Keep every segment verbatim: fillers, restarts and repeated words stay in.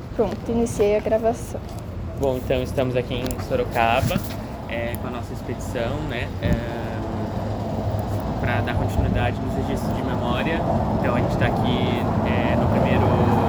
Pronto, iniciei a gravação. Bom, então estamos aqui em Sorocaba é, com a nossa expedição, né, é, para dar continuidade nos registros de memória. Então a gente está aqui é, no primeiro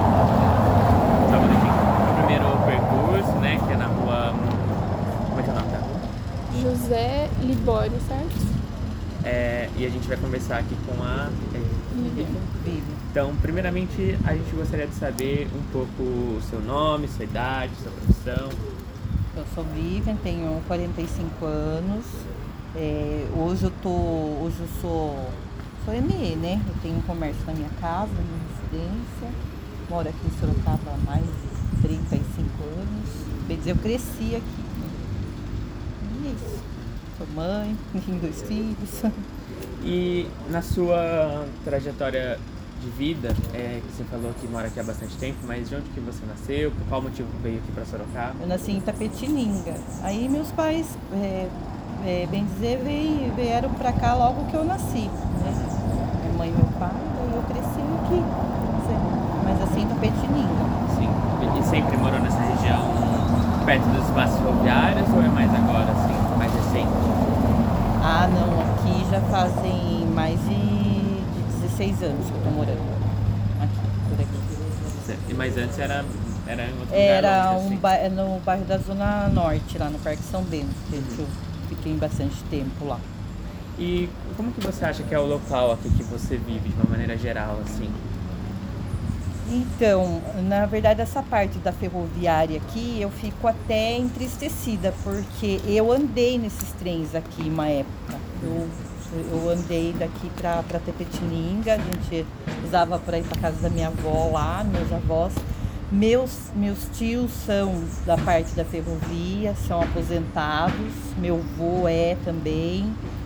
no primeiro percurso, né, que é na rua, como é que é o nome da rua? José Libório, certo? É, e a gente vai conversar aqui com a Vivian. Então, primeiramente, a gente gostaria de saber um pouco o seu nome, sua idade, sua profissão. Eu sou Vivian, tenho quarenta e cinco anos. É, hoje eu tô, hoje eu sou, sou M E, né? Eu tenho um comércio na minha casa, na minha residência. Moro aqui em Sorocaba há mais de trinta e cinco anos. Quer dizer, eu cresci aqui. Né? E é isso. Sou mãe, tenho dois filhos. E na sua trajetória de vida, é, que você falou que mora aqui há bastante tempo, mas de onde que você nasceu? Por qual motivo veio aqui para Sorocaba? Eu nasci em Itapetininga. Aí meus pais, é, é, bem dizer, veio, vieram para cá logo que eu nasci, né? Minha mãe e meu pai, daí eu cresci aqui. Mas assim, Itapetininga. Sim. E sempre morou nessa região, perto dos espaços ferroviários, ou é mais agora, assim, mais recente? Ah, não, aqui já fazem mais de dezesseis anos que eu tô morando aqui, por aqui. E mais antes era, era em outro Era lugar longe, um assim. ba- no bairro da Zona Norte, lá no Parque São Bento, que eu fiquei bastante tempo lá. E como que você acha que é o local aqui que você vive, de uma maneira geral, assim? Então, na verdade, essa parte da ferroviária aqui, eu fico até entristecida, porque eu andei nesses trens aqui uma época. Eu, eu andei daqui para Tepetininga, a gente usava para ir para casa da minha avó lá, meus avós. Meus, meus tios são da parte da ferrovia, são aposentados, meu avô é também.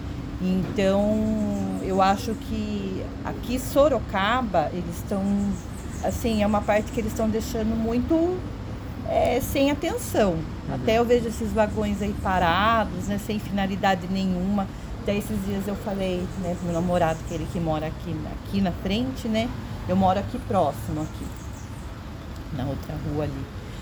Então, eu acho que aqui Sorocaba, eles estão... Assim, é uma parte que eles estão deixando muito é, sem atenção. Uhum. Até eu vejo esses vagões aí parados, né, sem finalidade nenhuma. Até esses dias eu falei, né, pro meu namorado, que ele que mora aqui, aqui na frente, né? Eu moro aqui próximo, aqui, na outra rua ali.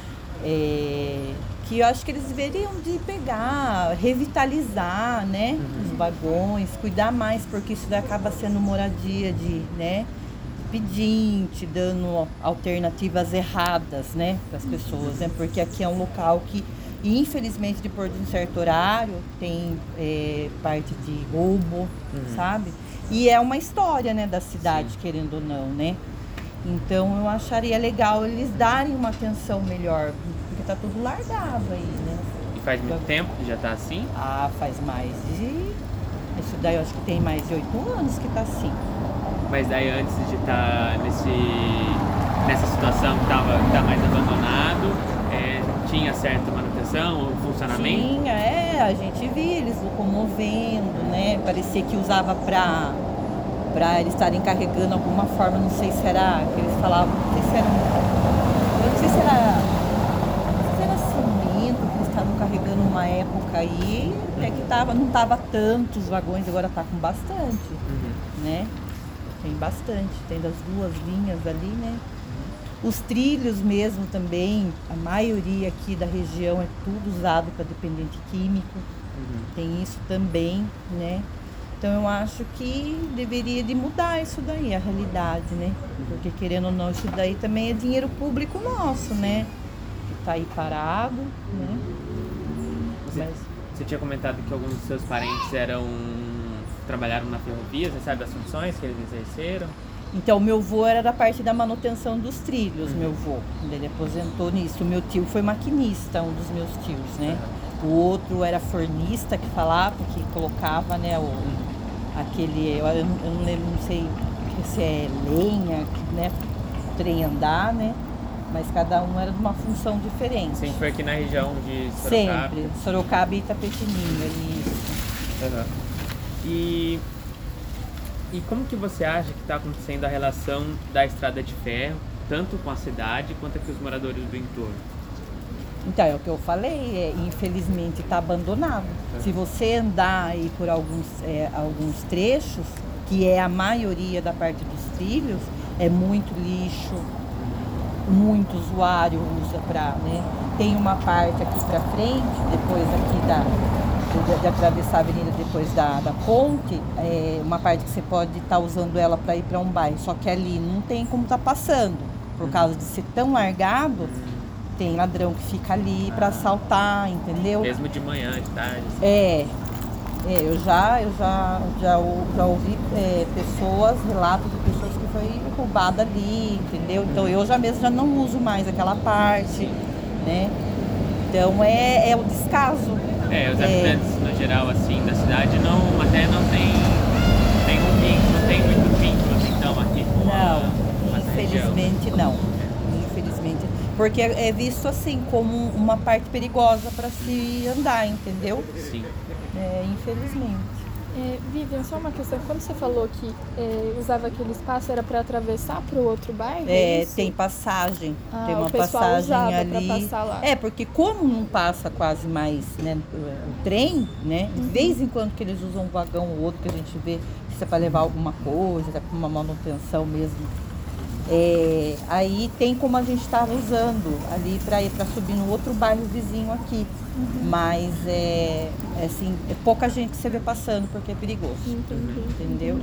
É, que eu acho que eles deveriam de pegar, revitalizar, né, uhum. os vagões, cuidar mais, porque isso daí acaba sendo moradia de, né, pedinte, dando alternativas erradas, né, para as pessoas, né, porque aqui é um local que, infelizmente, depois de um certo horário, tem é, parte de roubo, uhum. sabe? E é uma história, né, da cidade, sim. querendo ou não, né? Então, eu acharia legal eles darem uma atenção melhor, porque tá tudo largado aí, né? E faz muito tempo que já tá assim? Ah, faz mais de... Isso daí eu acho que tem mais de oito anos que tá assim. Mas daí antes de estar nesse, nessa situação que estava tá mais abandonado, é, tinha certa manutenção ou funcionamento? Tinha, é, a gente via eles locomovendo, né? Parecia que usava para para eles estarem carregando alguma forma, não sei se era, que eles falavam, não sei se era, eu não sei se era, não sei se era cimento que eles estavam carregando uma época aí, até que tava, não tava tantos vagões, agora tá com bastante, uhum. né? Tem bastante, tem das duas linhas ali, né? Os trilhos mesmo também, a maioria aqui da região é tudo usado para dependente químico, uhum. tem isso também, né? Então eu acho que deveria de mudar isso daí, a realidade, né? Uhum. Porque querendo ou não, isso daí também é dinheiro público nosso, né? Que tá aí parado, né? Você, Mas... você tinha comentado que alguns dos seus parentes eram... trabalharam na ferrovia, você sabe as funções que eles exerceram? Então, meu avô era da parte da manutenção dos trilhos, uhum. meu avô. Ele aposentou nisso. O meu tio foi maquinista, um dos meus tios, né? Uhum. O outro era fornista, que falava, que colocava, né, o, uhum. aquele... Eu, eu, não, eu não lembro, não sei se é lenha, né, o trem andar, né? Mas cada um era de uma função diferente. Sempre foi aqui na região de Sorocaba? Sempre. Sorocaba e Itapetininga, isso. Uhum. E, e como que você acha que está acontecendo a relação da estrada de ferro, tanto com a cidade quanto com os moradores do entorno? Então, é o que eu falei, é, infelizmente está abandonado. É. Se você andar aí por alguns, é, alguns trechos, que é a maioria da parte dos trilhos, é muito lixo, muito usuário usa para, né? Tem uma parte aqui para frente, depois aqui da de, de atravessar a avenida depois da, da ponte, é uma parte que você pode estar tá usando ela para ir para um bairro, só que ali não tem como estar tá passando, por causa de ser tão largado, tem ladrão que fica ali para assaltar, entendeu? Mesmo de manhã, de tarde. Assim. É, é, eu já, eu já, já, já ouvi é, pessoas, relatos de pessoas que foi roubada ali, entendeu? Então eu já mesmo já não uso mais aquela parte, né? Então é, é o descaso. É, os habitantes é, no geral assim da cidade não, até não tem, tem um vínculo, não tem muito vínculo então aqui com não, a, infelizmente região. não. Infelizmente. Porque é visto assim como uma parte perigosa para se andar, entendeu? Sim. É, infelizmente. É, Vivian, só uma questão. Quando você falou que é, usava aquele espaço, era para atravessar para o outro bairro? É, isso? tem passagem. Ah, tem uma o pessoal passagem usava ali. pra passar lá. É, porque como não passa quase mais, né, o trem, né? De Uhum. vez em quando que eles usam um vagão ou outro que a gente vê se é para levar alguma coisa, é para uma manutenção mesmo. É, aí tem como a gente estava usando ali para ir para subir no outro bairro vizinho aqui. Uhum. Mas é, é assim, é pouca gente que você vê passando porque é perigoso. Entendi. Entendeu?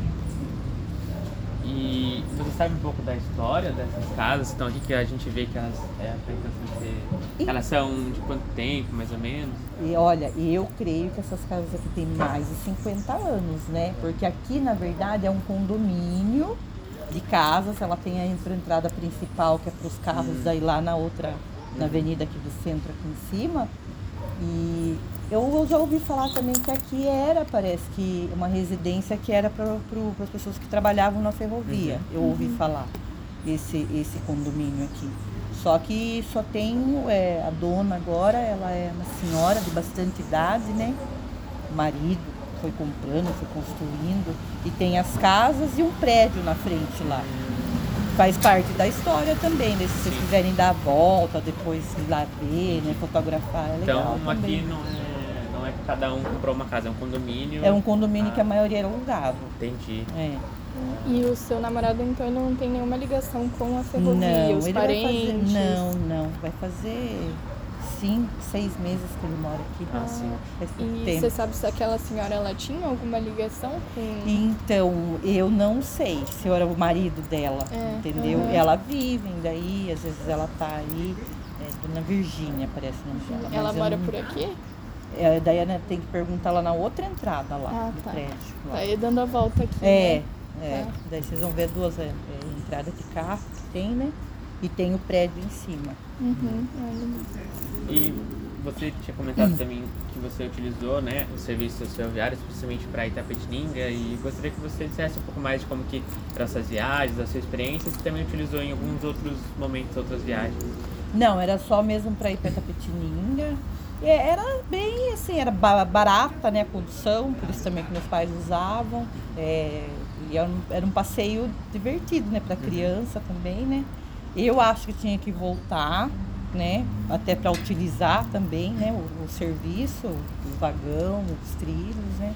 E você sabe um pouco da história dessas casas que estão aqui, que a gente vê que elas, é, ser, elas são de quanto tempo, mais ou menos? E olha, eu creio que essas casas aqui têm mais de cinquenta anos, né? Porque aqui, na verdade, é um condomínio de casas, ela tem a entrada principal, que é para os carros, hum. daí lá na outra, na avenida aqui do centro, aqui em cima. E eu já ouvi falar também que aqui era, parece que, uma residência que era para as pessoas que trabalhavam na ferrovia. Uhum. Eu ouvi uhum. falar esse, esse condomínio aqui. Só que só tem é, a dona agora, ela é uma senhora de bastante idade, né? O marido foi comprando, foi construindo. E tem as casas e um prédio na frente lá. Faz parte da história também, né? Se vocês quiserem dar a volta, depois ir lá ver, né? Fotografar, é legal. Então também. Aqui não é, não é que cada um comprou uma casa, é um condomínio. É um condomínio ah, que a maioria é alugado. Entendi. É. E o seu namorado, então, ele não tem nenhuma ligação com a ferrovia, não, os ele parentes? Vai fazer, não, não. Vai fazer cinco, seis meses que ele mora aqui. Ah, sim. Faz pouco E tempo. você sabe se aquela senhora, ela tinha alguma ligação com... Então, eu não sei se eu era o marido dela, é, entendeu? Uhum. Ela vive ainda aí, às vezes ela tá aí, é, Dona Virgínia, parece o nome dela. Ela mora não... por aqui? É, daí a Ana tem que perguntar lá na outra entrada lá ah, do tá. prédio. Lá. Tá aí dando a volta aqui, É, né? é. Tá. Daí vocês vão ver duas é, é, entradas de carro que tem, né? E tem o prédio em cima. Uhum. E você tinha comentado também que você utilizou, né, os serviços ferroviários, especialmente para Itapetininga, e gostaria que você dissesse um pouco mais de como que eram essas viagens, a sua experiência, e também utilizou em alguns outros momentos, outras viagens. Não, era só mesmo para ir para Itapetininga. É, era bem assim, era barata, né, a condução, por isso também que meus pais usavam. É, e era um, era um passeio divertido, né, para criança também, né. Eu acho que tinha que voltar, né, até para utilizar também, né, o, o serviço, o vagão, os trilhos, né.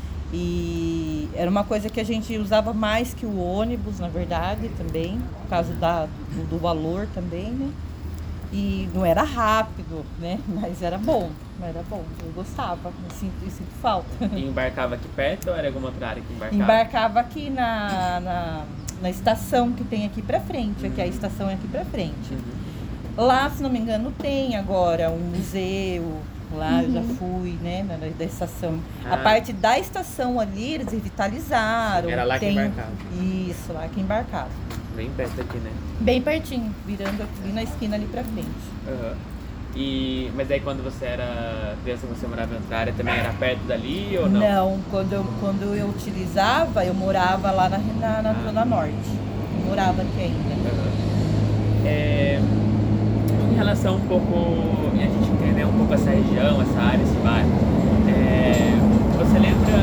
E era uma coisa que a gente usava mais que o ônibus, na verdade, também, por causa da, do, do valor também, né. E não era rápido, né? Mas era bom, era bom, eu gostava, eu sinto, eu sinto falta. E embarcava aqui perto ou era alguma outra área que embarcava? Embarcava aqui na, na, na estação que tem aqui pra frente, uhum. Aqui a estação é aqui pra frente. Uhum. Lá, se não me engano, tem agora um museu, lá uhum. Eu já fui, né, na, da estação. Ah. A parte da estação ali, eles revitalizaram. Era lá tem, que embarcava. Isso, lá que embarcava. Bem perto aqui, né? Bem pertinho, virando aqui na esquina ali pra frente. Uhum. E, mas aí quando você era criança, você morava em outra área, também era perto dali ou não? Não, quando eu, quando eu utilizava, eu morava lá na, na, na ah. Zona Norte. Eu morava aqui ainda. Uhum. É, em relação um pouco, a gente entender um pouco essa região, essa área, esse bairro, é, você lembra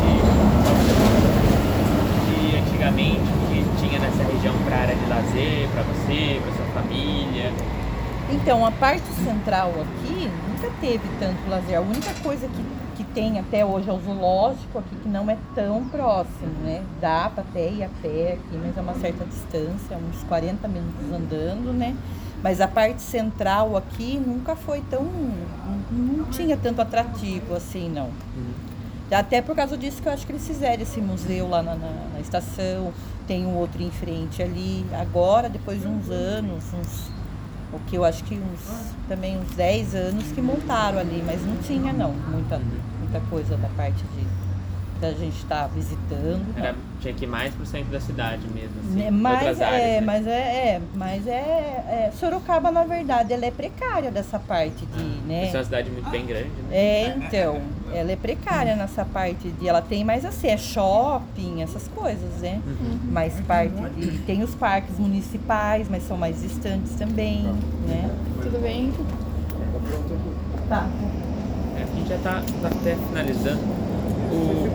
de, de antigamente que tinha nessa região para área de lazer, para você, para sua família? Então, a parte central aqui nunca teve tanto lazer. A única coisa que, que tem até hoje é o zoológico aqui, que não é tão próximo, né? Dá para até ir a pé aqui, mas é uma certa distância, uns quarenta minutos andando, né? Mas a parte central aqui nunca foi tão... não, não tinha tanto atrativo assim, não. Até por causa disso que eu acho que eles fizeram esse museu lá na, na, na estação, tem um outro em frente ali. Agora, depois de uns anos, uns... o que eu acho que uns, também uns dez anos que montaram ali, mas não tinha não, muita, muita coisa da parte de da gente estar visitando. Era, tinha que ir mais pro centro da cidade mesmo, assim, É, mas, outras áreas, é, né? mas é, é, mas é, é, Sorocaba, na verdade, ela é precária dessa parte de, né? Isso é uma cidade muito bem grande, né? É, então, ela é precária nessa parte de, ela tem mais assim, é shopping, essas coisas, né? Uhum. Mais parte de, tem os parques municipais, mas são mais distantes também, né? Tudo bem? Tá. É, a gente já tá, tá até finalizando. O,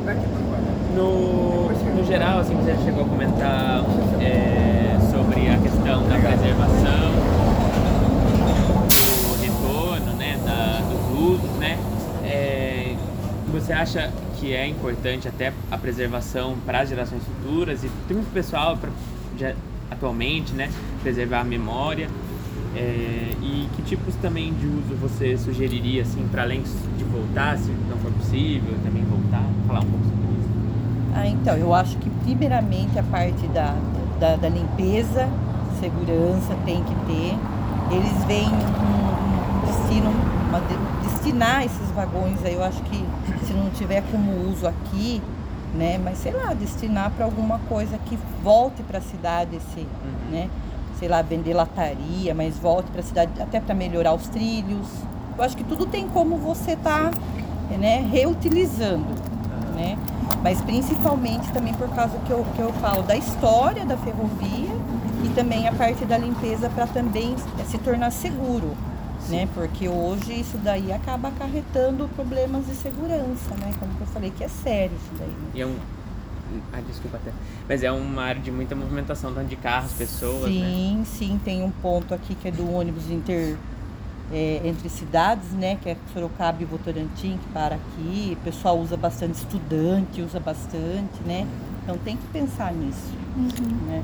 no, no geral, assim, você já chegou a comentar é, sobre a questão da preservação, do retorno, né, da, dos usos, né? É, você acha que é importante até a preservação para as gerações futuras? E tem muito pessoal pra, já, atualmente, né, preservar a memória. É, e que tipos também de uso você sugeriria, assim, para além de voltar, se não for possível, também voltar? Falar um pouco sobre isso. Ah, então, eu acho que primeiramente a parte da, da, da limpeza, segurança tem que ter. Eles veem um, um destino, uma, destinar esses vagões aí, eu acho que se não tiver como uso aqui, né, mas sei lá, destinar para alguma coisa que volte para a cidade, esse, uhum. né? Sei lá, vender lataria, mas volte para a cidade até para melhorar os trilhos. Eu acho que tudo tem como você tá, né, reutilizando, né? Mas principalmente também por causa que eu, que eu falo da história da ferrovia e também a parte da limpeza para também se tornar seguro, né? Porque hoje isso daí acaba acarretando problemas de segurança, né? Como eu falei, que é sério isso daí. Né? E é um... Ah, desculpa até. Mas é uma área de muita movimentação, tanto de carros, pessoas, sim, né? Sim, tem um ponto aqui que é do ônibus inter, é, entre cidades, né? Que é Sorocaba e Votorantim, que para aqui. O pessoal usa bastante, estudante usa bastante, né? Então tem que pensar nisso, Uhum. né?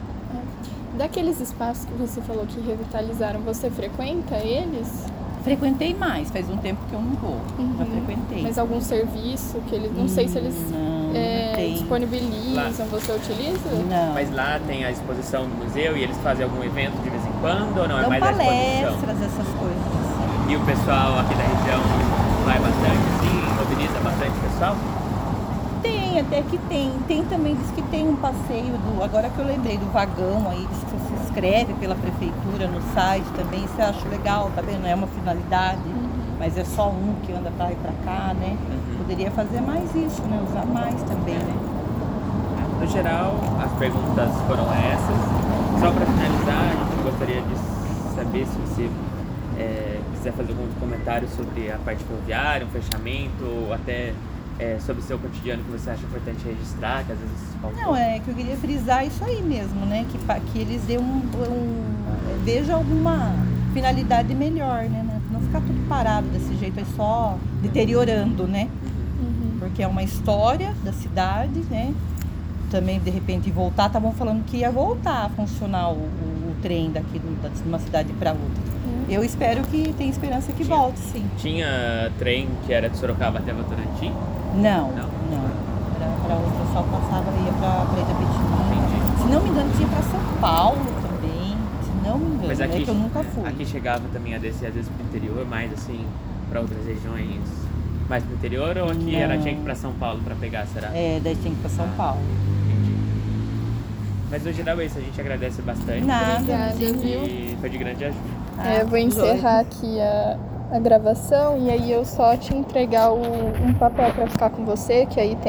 Daqueles espaços que você falou que revitalizaram, você frequenta eles? Frequentei mais, faz um tempo que eu não vou, Uhum. mas frequentei. Mas algum serviço que eles, não hum, sei se eles não, é, não tem. disponibilizam, Lá. Você utiliza? Não. Mas lá tem a exposição do museu e eles fazem algum evento de vez em quando ou não? Dão É mais a exposição? palestras, essas coisas assim. E o pessoal aqui da região vai bastante, assim, mobiliza bastante o pessoal? Tem, até que tem. Tem também, diz que tem um passeio do. Agora que eu lembrei do vagão aí, diz que você se inscreve pela prefeitura no site também. Isso eu acho legal, tá vendo? É uma finalidade, uhum. Mas é só um que anda pra lá e pra cá, né? Uhum. Poderia fazer mais isso, né? Usar mais também, né? No geral, as perguntas foram essas. Só para finalizar, a gente gostaria de saber se você é, quiser fazer algum comentário sobre a parte ferroviária, um fechamento, ou até é, sobre o seu cotidiano que você acha importante registrar, que às vezes faltou. Não, é que eu queria frisar isso aí mesmo, né? Que, que eles dêem um, um, vejam alguma finalidade melhor, né? Não ficar tudo parado desse jeito, é só deteriorando, né? Uhum. Porque é uma história da cidade, né? Também, de repente, voltar, estavam falando que ia voltar a funcionar o, o, o trem daqui do, de uma cidade para outra. Uhum. Eu espero que, tenho esperança que tinha, volte, sim. Tinha trem que era de Sorocaba até Votorantim? Não, não. não. Para outra, só passava e ia para Itapetininga. Se não me engano, tinha para São Paulo também. Se não me engano, mas aqui, é que eu nunca fui. Aqui chegava também a descer, às vezes, para o interior, mais assim, para outras regiões mais pro interior, ou aqui não. Era tinha que ir para São Paulo para pegar, será? É, daí tinha que ir para São ah. Paulo. Mas no geral é isso, a gente agradece bastante. Nada, Obrigada, viu? E foi de grande ajuda. Ah, é, eu vou encerrar aqui a, a gravação e aí eu só te entregar o, um papel para ficar com você, que aí tem